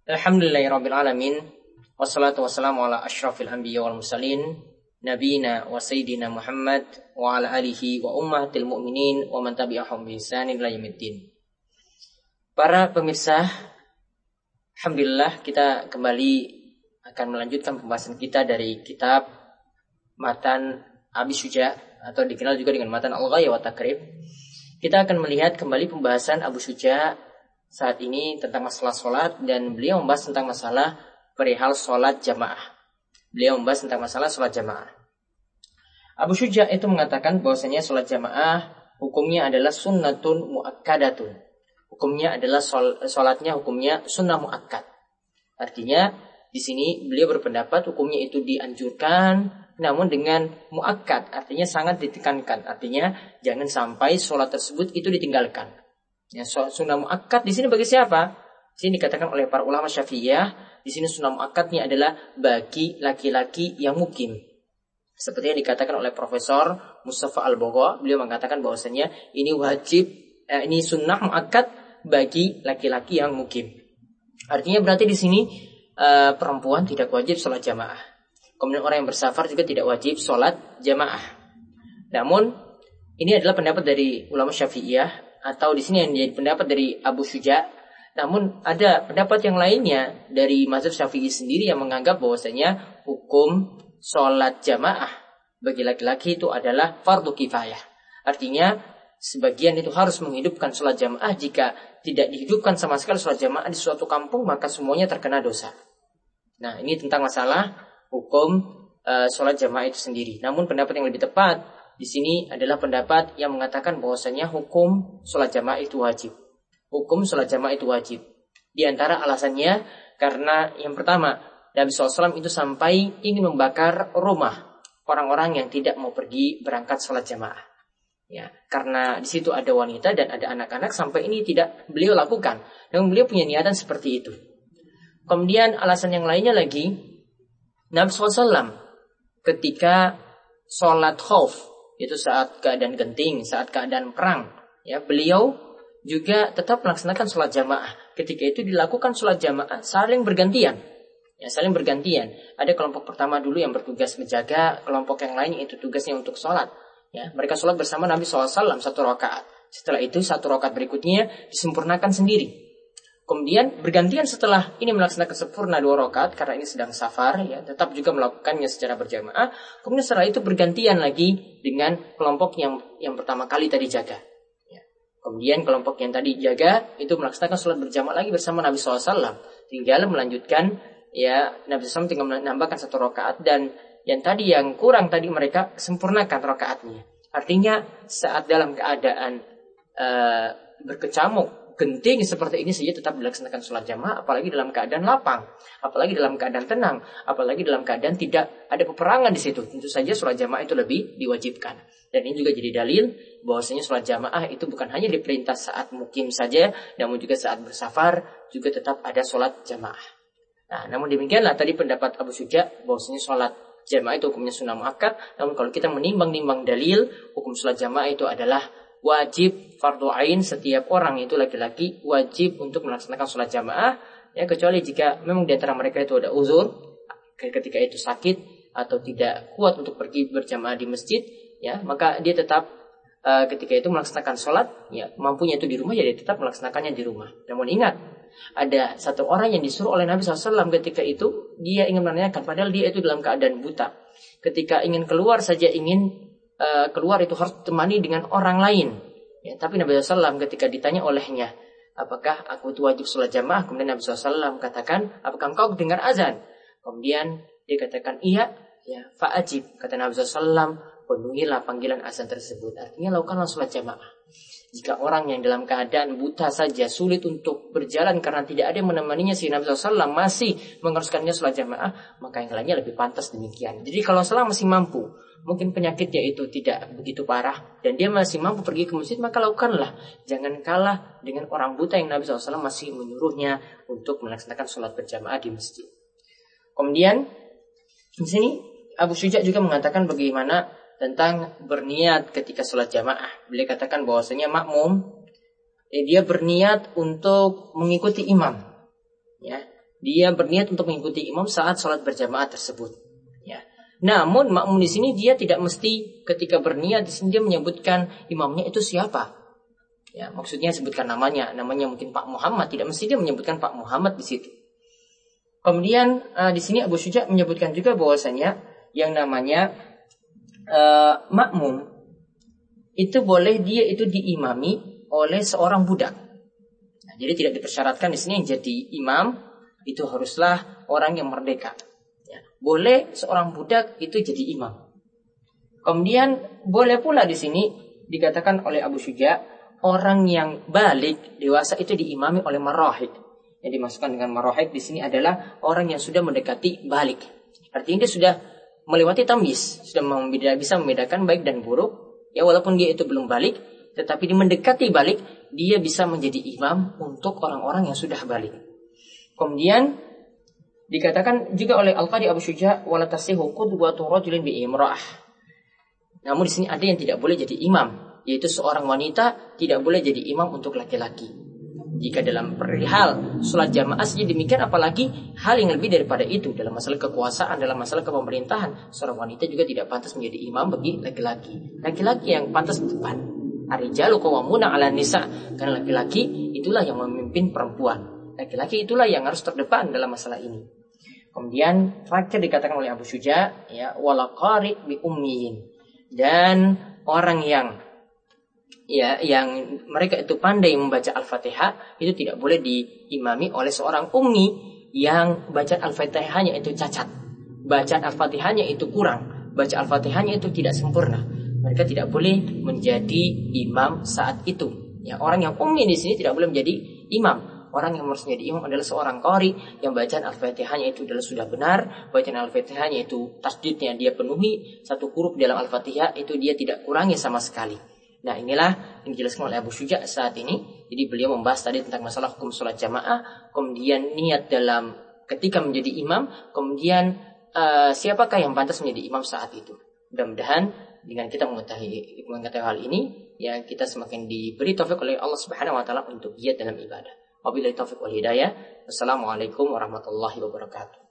Alhamdulillahirabbil alamin. Wassalatu wassalamu ala asyrafil anbiya wal mursalin nabiyina wa sayyidina Muhammad wa ala alihi wa ummatil mu'minin wa man tabi'ahum bi ihsanin ila yaumiddin. Para pemirsa, alhamdulillah kita kembali akan melanjutkan pembahasan kita dari kitab Matan Abi Syuja atau dikenal juga dengan Matan Al-Ghaya wa Takrib. Kita akan melihat kembali pembahasan Abu Syuja saat ini tentang masalah sholat, dan beliau membahas tentang masalah perihal sholat jamaah. Abu Syuja itu mengatakan bahwasanya sholat jamaah hukumnya adalah sunnatun muakkadatun. Hukumnya adalah sholatnya hukumnya sunnah muakkad. Artinya di sini beliau berpendapat hukumnya itu dianjurkan, namun dengan muakkad, artinya sangat ditekankan. Artinya jangan sampai sholat tersebut itu ditinggalkan. Ya, sunnah muakkad di sini bagi siapa? Di sini dikatakan oleh para ulama Syafi'iyah, di sini sunnah muakkadnya adalah bagi laki-laki yang mukim. Seperti yang dikatakan oleh Profesor Mustafa Al-Bagha, beliau mengatakan bahwasanya ini wajib, ini sunnah muakkad bagi laki-laki yang mukim. Artinya berarti di sini perempuan tidak wajib sholat jamaah. Kemudian orang yang bersafar juga tidak wajib sholat jamaah. Namun ini adalah pendapat dari ulama Syafi'iyah, atau di sini yang menjadi pendapat dari Abu Syuja. Namun ada pendapat yang lainnya dari mazhab Syafi'i sendiri yang menganggap bahwasanya hukum sholat jamaah bagi laki-laki itu adalah fardu kifayah. Artinya sebagian itu harus menghidupkan sholat jamaah. Jika tidak dihidupkan sama sekali sholat jamaah di suatu kampung, maka semuanya terkena dosa. Nah, ini tentang masalah hukum sholat jamaah itu sendiri. Namun pendapat yang lebih tepat di sini adalah pendapat yang mengatakan bahwasanya hukum sholat jamaah itu wajib. Hukum sholat jamaah itu wajib. Di antara alasannya karena yang pertama, Nabi SAW itu sampai ingin membakar rumah orang-orang yang tidak mau pergi berangkat sholat jamaah. Ya, karena di situ ada wanita dan ada anak-anak, sampai ini tidak beliau lakukan. Namun beliau punya niatan seperti itu. Kemudian alasan yang lainnya lagi, Nabi SAW ketika sholat khauf, itu saat keadaan genting, saat keadaan perang, ya, beliau juga tetap melaksanakan sholat jamaah. Ketika itu dilakukan sholat jamaah saling bergantian. Ya, saling bergantian. Ada kelompok pertama dulu yang bertugas menjaga, kelompok yang lain itu tugasnya untuk sholat. Ya, mereka sholat bersama Nabi SAW 1 rakaat. Setelah itu 1 rakaat berikutnya disempurnakan sendiri. Kemudian bergantian setelah ini melaksanakan sempurna 2 rakaat karena ini sedang safar, ya, tetap juga melakukannya secara berjamaah. Kemudian setelah itu bergantian lagi dengan kelompok yang pertama kali tadi jaga. Ya. Kemudian kelompok yang tadi jaga itu melaksanakan sholat berjamaah lagi bersama Nabi SAW. Tinggal melanjutkan, ya, Nabi SAW tinggal menambahkan 1 rakaat, dan yang tadi yang kurang tadi mereka sempurnakan rakaatnya. Artinya saat dalam keadaan berkecamuk, genting seperti ini saja tetap dilaksanakan sholat jamaah, apalagi dalam keadaan lapang, apalagi dalam keadaan tenang, apalagi dalam keadaan tidak ada peperangan di situ. Tentu saja sholat jamaah itu lebih diwajibkan. Dan ini juga jadi dalil bahwasanya sholat jamaah itu bukan hanya diperintah saat mukim saja, namun juga saat bersafar juga tetap ada sholat jamaah. Nah, namun demikianlah tadi pendapat Abu Syuja bahwasanya sholat jamaah itu hukumnya sunnah muakkad. Namun kalau kita menimbang-nimbang dalil, hukum sholat jamaah itu adalah wajib fardu ain. Setiap orang itu laki-laki wajib untuk melaksanakan sholat jamaah, ya, kecuali jika memang di antara mereka itu ada uzur, ketika itu sakit atau tidak kuat untuk pergi berjamaah di masjid, ya, maka dia tetap ketika itu melaksanakan sholat, ya, mampunya itu di rumah, ya dia tetap melaksanakannya di rumah. Namun ingat, ada satu orang yang disuruh oleh Nabi SAW ketika itu, dia ingin menanyakan, padahal dia itu dalam keadaan buta. Ketika ingin keluar saja, ingin keluar itu harus ditemani dengan orang lain, ya, tapi Nabi SAW ketika ditanya olehnya, apakah aku itu wajib sholat jamaah? Kemudian Nabi SAW katakan, apakah engkau dengar azan? Kemudian dia katakan, iya, ya, fa'ajib. Kata Nabi SAW, penuhilah panggilan azan tersebut. Artinya lakukanlah sholat jamaah. Jika orang yang dalam keadaan buta saja, sulit untuk berjalan karena tidak ada yang menemaninya, si Nabi SAW masih mengharuskannya sholat jamaah, maka yang lainnya lebih pantas demikian. Jadi kalau selama masih mampu, mungkin penyakitnya itu tidak begitu parah, dan dia masih mampu pergi ke masjid, maka lakukanlah. Jangan kalah dengan orang buta yang Nabi SAW masih menyuruhnya untuk melaksanakan sholat berjamaah di masjid. Kemudian di sini Abu Syuja juga mengatakan bagaimana tentang berniat ketika sholat jamaah. Beliau katakan bahwasanya makmum, dia berniat untuk mengikuti imam, ya, Dia berniat untuk mengikuti imam saat sholat berjamaah tersebut. Ya. Namun makmum di sini dia tidak mesti ketika berniat di sini dia menyebutkan imamnya itu siapa. Ya, maksudnya sebutkan namanya mungkin Pak Muhammad, tidak mesti dia menyebutkan Pak Muhammad di situ. Kemudian di sini Abu Syuja menyebutkan juga bahwasanya yang namanya makmum itu boleh dia itu diimami oleh seorang budak. Nah, jadi tidak dipersyaratkan di sini yang jadi imam itu haruslah orang yang merdeka. Ya, boleh seorang budak itu jadi imam. Kemudian boleh pula di sini dikatakan oleh Abu Syuja orang yang balik dewasa itu diimami oleh marahid. Yang dimasukkan dengan marahid di sini adalah orang yang sudah mendekati balik. Artinya dia sudah melewati tamyiz, sudah bisa membedakan baik dan buruk. Ya walaupun dia itu belum balik, tetapi dia mendekati balik, dia bisa menjadi imam untuk orang-orang yang sudah balik. Kemudian dikatakan juga oleh Al-Qadi Abu Syuja wala tasihu qudwatu rajulin bi imra'ah. Namun di sini ada yang tidak boleh jadi imam, yaitu seorang wanita tidak boleh jadi imam untuk laki-laki. Jika dalam perihal sholat jamaah saja demikian, apalagi hal yang lebih daripada itu dalam masalah kekuasaan, dalam masalah kepemerintahan, seorang wanita juga tidak pantas menjadi imam bagi laki-laki. Laki-laki yang pantas depan. Ar-rijalu qawwamuna 'alan nisa, karena laki-laki itulah yang memimpin perempuan. Laki-laki itulah yang harus terdepan dalam masalah ini. Kemudian terakhir dikatakan oleh Abu Syuja, ya wala qari bi ummiyin, dan orang yang mereka itu pandai membaca Al-Fatihah itu tidak boleh diimami oleh seorang ummi yang bacaan Al-Fatihahnya itu cacat, bacaan Al-Fatihahnya itu kurang, bacaan Al-Fatihahnya itu tidak sempurna. Mereka tidak boleh menjadi imam saat itu. Ya, orang yang ummi di sini tidak boleh menjadi imam. Orang yang harus menjadi imam adalah seorang qari yang bacaan Al-Fatihahnya itu adalah sudah benar, bacaan Al-Fatihahnya itu tasdidnya dia penuhi, satu huruf dalam Al-Fatihah itu dia tidak kurangi sama sekali. Nah, inilah yang dijelaskan oleh Abu Syuja saat ini. Jadi beliau membahas tadi tentang masalah hukum sholat jamaah, kemudian niat dalam ketika menjadi imam, kemudian siapakah yang pantas menjadi imam saat itu. Mudah-mudahan dengan kita mengetahui hal ini, ya kita semakin diberi taufik oleh Allah Subhanahu wa taala untuk giat dalam ibadah. Wabillahi taufiq wal hidayah. Wassalamualaikum warahmatullahi wabarakatuh.